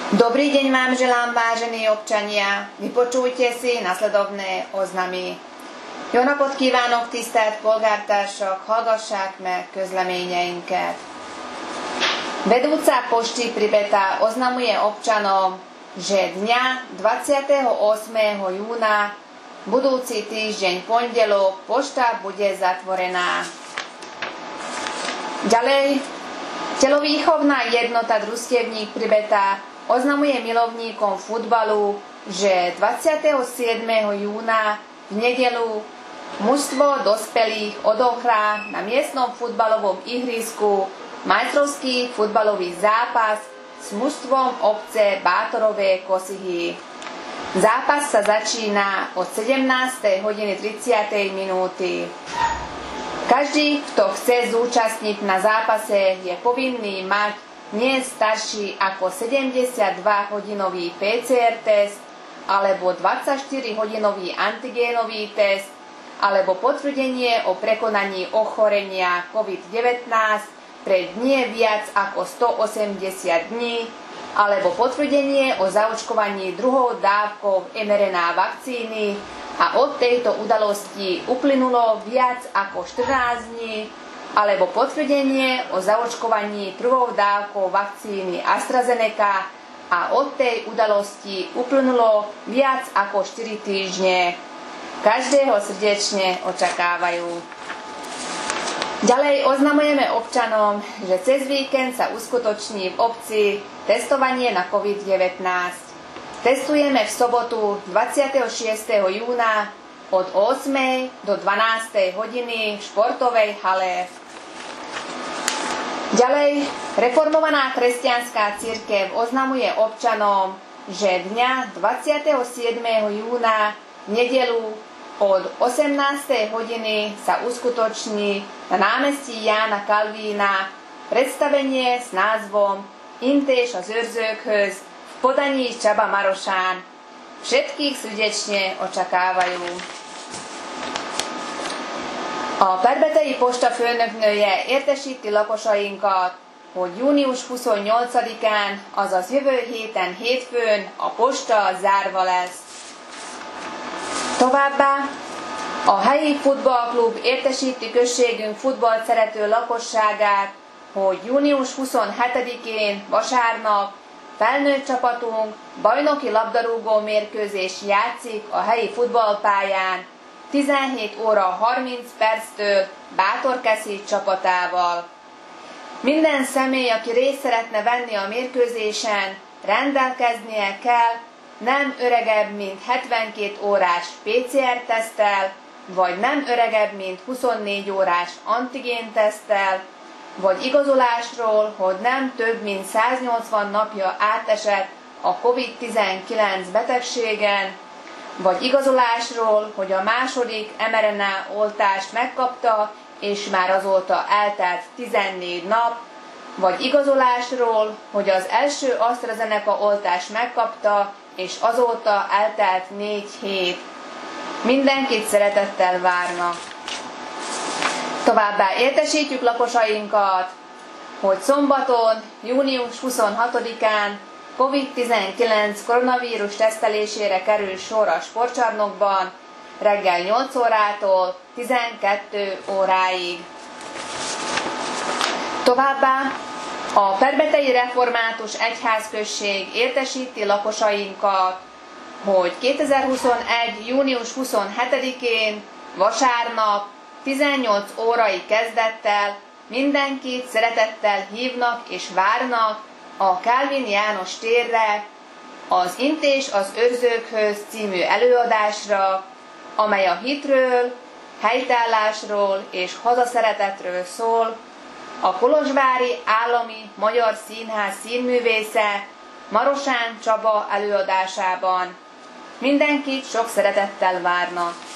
Dobrý deň vám želám, vážení občania. Vypočujte si nasledovné oznámy. Jó napot kívánok, tisztelt polgártársak, hallgassák meg közleményeinket. Vedúca pošty Pribeta oznamuje občanom, že dňa 28. júna, budúci týždeň pondelok, pošta bude zatvorená. Ďalej, telovýchovná jednota Družstevník Pribeta oznamuje milovníkom futbalu, že 27. júna v nedeľu mužstvo dospelých odohrá na miestnom futbalovom ihrisku majstrovský futbalový zápas s mužstvom obce Bátorové Kosihy. Zápas sa začína od 17:30. Každý, kto chce zúčastniť na zápase, je povinný mať nie starší ako 72-hodinový PCR test alebo 24-hodinový antigénový test alebo potvrdenie o prekonaní ochorenia COVID-19 pre nie viac ako 180 dní alebo potvrdenie o zaočkovaní druhou dávkou mRNA vakcíny a od tejto udalosti uplynulo viac ako 14 dní alebo potvrdenie o zaočkovaní prvou dávkou vakcíny AstraZeneca a od tej udalosti uplynulo viac ako 4 týždne. Každého srdečne očakávajú. Ďalej oznamujeme občanom, že cez víkend sa uskutoční v obci testovanie na COVID-19. Testujeme v sobotu 26. júna od 8. do 12. hodiny v športovej hale. Ďalej, reformovaná kresťanská cirkev oznamuje občanom, že dňa 27. júna v nedeľu od 18. hodiny sa uskutoční na námestí Jána Kalvína predstavenie s názvom Intés az őrzőkhöz v podaní Csaba Marosán. Všetkých srdečne očakávajú. A Perbetei posta főnöknője értesíti lakosainkat, hogy június 28-án, azaz jövő héten hétfőn a posta zárva lesz. Továbbá a helyi futballklub értesíti községünk futballt szerető lakosságát, hogy június 27-én vasárnap felnőtt csapatunk bajnoki labdarúgó mérkőzés játszik a helyi futballpályán 17 óra 30 perctől Bátorkeszi csapatával. Minden személy, aki részt szeretne venni a mérkőzésen, rendelkeznie kell nem öregebb, mint 72 órás PCR-teszttel, vagy nem öregebb, mint 24 órás antigén-teszttel, vagy igazolásról, hogy nem több mint 180 napja átesett a COVID-19 betegségen, vagy igazolásról, hogy a második mRNA oltást megkapta, és már azóta eltelt 14 nap, vagy igazolásról, hogy az első AstraZeneca oltást megkapta, és azóta eltelt 4 hét. Mindenkit szeretettel várnak. Továbbá értesítjük lakosainkat, hogy szombaton, június 26-án COVID-19 koronavírus tesztelésére kerül sor a sportcsarnokban reggel 8 órától 12 óráig. Továbbá a Perbetei Református Egyházközség értesíti lakosainkat, hogy 2021. június 27-én vasárnap 18 órai kezdettel mindenkit szeretettel hívnak és várnak a Kálvin János térre az Intés az őrzőkhöz című előadásra, amely a hitről, helytállásról és hazaszeretetről szól, a Kolozsvári Állami Magyar Színház színművésze Marosán Csaba előadásában. Mindenkit sok szeretettel várnak.